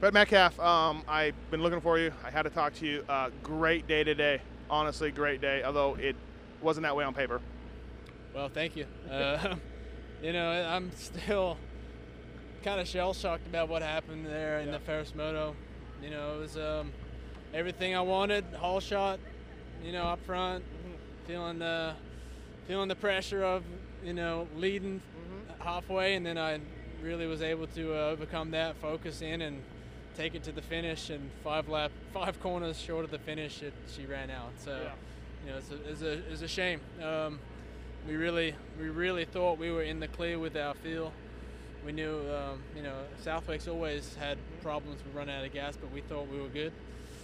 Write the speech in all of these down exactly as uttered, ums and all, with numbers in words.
Brett Metcalf, um, I've been looking for you. I had to talk to you. Uh, great day today. Honestly, great day, although it wasn't that way on paper. Well, thank you. Uh, you know, I'm still kind of shell-shocked about what happened there in Yeah. the first moto. You know, it was um, everything I wanted, whole shot, you know, up front, Mm-hmm. feeling the, feeling the pressure of, you know, leading Mm-hmm. halfway, and then I really was able to uh, overcome that, focus in, and take it to the finish. And five lap, five corners short of the finish, it, she ran out. So, Yeah. you know, it's a, it's a, it's a shame. Um, we really, we really thought we were in the clear with our feel. We knew, um, you know, Southwick's always had problems with running out of gas, but we thought we were good.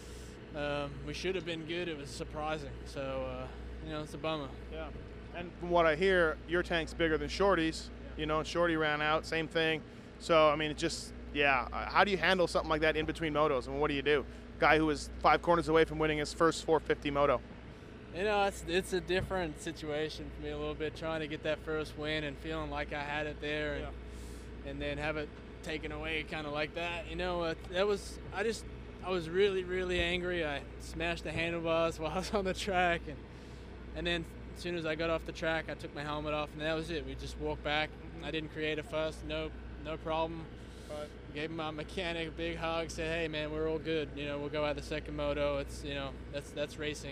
Um, we should have been good. It was surprising. So, uh, you know, it's a bummer. Yeah. And from what I hear, your tank's bigger than Shorty's. You know, Shorty ran out, same thing. So, I mean, it just, yeah. Uh, How do you handle something like that in between motos? I mean, what do you do? Guy who was five corners away from winning his first four fifty moto. You know, it's it's a different situation for me a little bit, trying to get that first win and feeling like I had it there, and, and then have it taken away kind of like that. You know, uh, that was, I just, I was really, really angry. I smashed the handlebars while I was on the track, and and then as soon as I got off the track, I took my helmet off, and that was it. We just walked back. I didn't create a fuss, no, no problem. Right. Gave my mechanic a big hug, said, "Hey man, we're all good. You know, we'll go out the second moto. It's, you know, that's that's racing,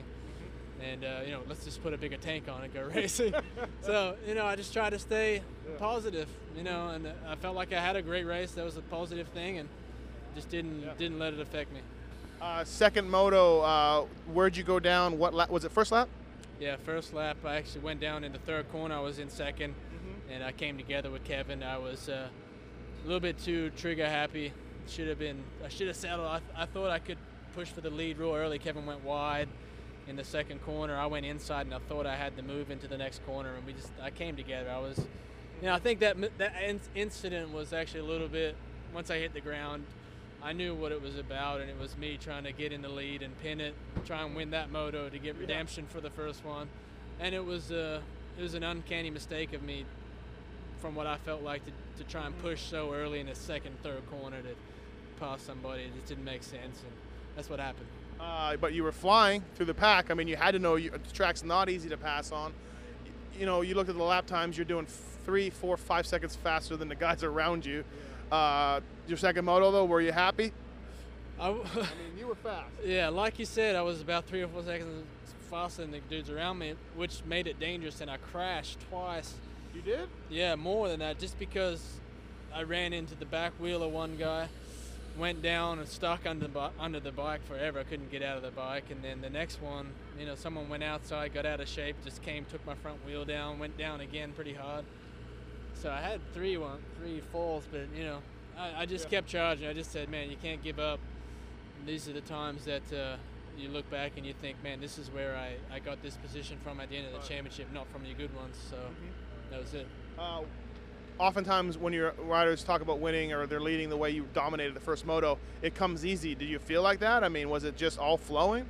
and uh, you know, let's just put a bigger tank on and go racing." So, you know, I just tried to stay Yeah. positive, you know, and I felt like I had a great race. That was a positive thing, and just didn't Yeah. didn't let it affect me. Uh, second moto, uh, where'd you go down? What lap? Was it first lap? Yeah, first lap, I actually went down in the third corner. I was in second, Mm-hmm. and I came together with Kevin. I was uh, a little bit too trigger happy. Should have been. I should have settled. I, I thought I could push for the lead real early. Kevin went wide in the second corner. I went inside, and I thought I had to move into the next corner. And we just. I came together. I was. You know, I think that that in- incident was actually a little bit. Once I hit the ground, I knew what it was about, and it was me trying to get in the lead and pin it, try and win that moto to get redemption for the first one. And it was uh, it was an uncanny mistake of me, from what I felt like, to, to try and push so early in the second, third corner to pass somebody. It just didn't make sense, and that's what happened. Uh, but you were flying through the pack. I mean, you had to know you, the track's not easy to pass on. You, you know, you looked at the lap times. You're doing three, four, five seconds faster than the guys around you. Uh, your second moto, though, were you happy? I w- I mean, you were fast. yeah, like you said, I was about three or four seconds faster than the dudes around me, which made it dangerous, and I crashed twice. You did? Yeah, more than that, just because I ran into the back wheel of one guy, went down and stuck under the, bi- under the bike forever. I couldn't get out of the bike. And then the next one, you know, someone went outside, got out of shape, just came, took my front wheel down, went down again pretty hard. So I had three one, three falls, but, you know, I, I just Yeah. kept charging. I just said, man, you can't give up. These are the times that uh, you look back and you think, man, this is where I, I got this position from at the end of the Right. championship, not from the good ones. So that was it. Uh, oftentimes when your riders talk about winning or they're leading the way you dominated the first moto, it comes easy. Did you feel like that? I mean, was it just all flowing?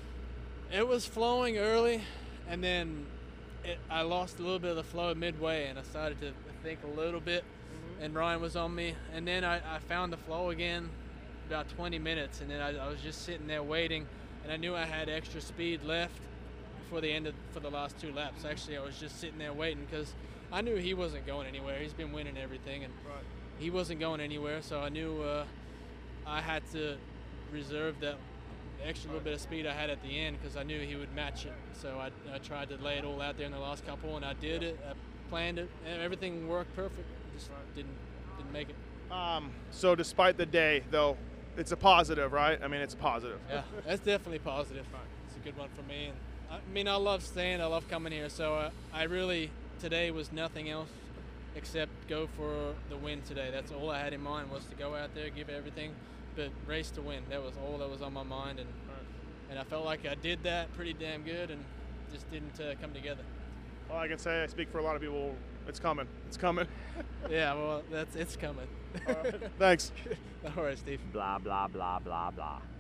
It was flowing early, and then it, I lost a little bit of the flow midway, and I started to think a little bit, and Ryan was on me. And then I, I found the flow again about twenty minutes, and then I, I was just sitting there waiting, and I knew I had extra speed left before the end of for the last two laps. Actually, I was just sitting there waiting because I knew he wasn't going anywhere. He's been winning everything, and Right. he wasn't going anywhere, so I knew uh, I had to reserve that extra little bit of speed I had at the end because I knew he would match it. So I, I tried to lay it all out there in the last couple, and I did it. I planned it, and everything worked perfect. Just Right. didn't didn't make it. Um, so despite the day, though, it's a positive, right? I mean, it's a positive. Yeah, that's definitely positive. It's a good one for me. And I mean, I love staying. I love coming here. So uh, I really today was nothing else except go for the win today. That's all I had in mind, was to go out there, give everything, but race to win. That was all that was on my mind, and and I felt like I did that pretty damn good, and just didn't uh, come together. Well, I can say I speak for a lot of people. It's coming. It's coming. Yeah, well, that's it's coming. All right. Thanks. No worries, Steve. Blah, blah, blah, blah, blah.